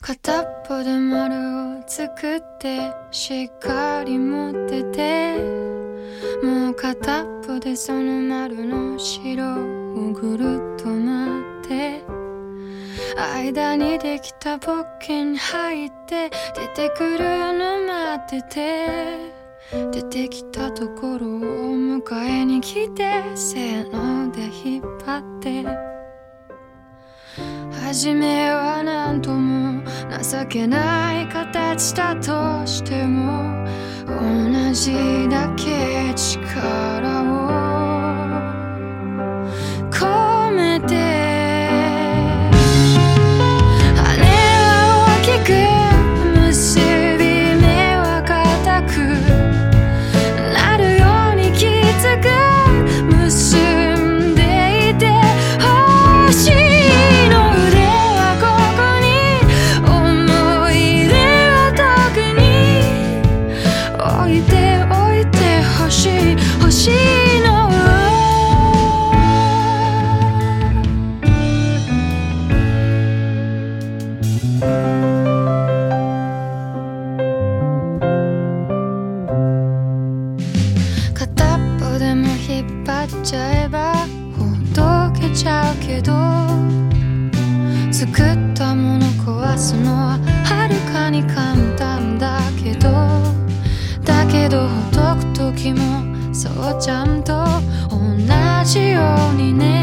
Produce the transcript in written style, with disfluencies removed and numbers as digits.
片っぽで丸を作ってしっかり持ってて、もう片っぽでその丸の白をぐるっと待って、間にできたポッケに入って出てくるの待ってて、出てきたところを迎えに来て、せーので引っ張って、初めはなんとも情けない形だとしても、同じだけ力を込めて、羽は大きく結び目は固くなるようにきつく結んでいてほしい。欲しいの片っぽでも引っ張っちゃえばほどけちゃうけど、作ったもの壊すのははるかに簡単だけど、だけどほどく時もそうちゃんと同じようにね。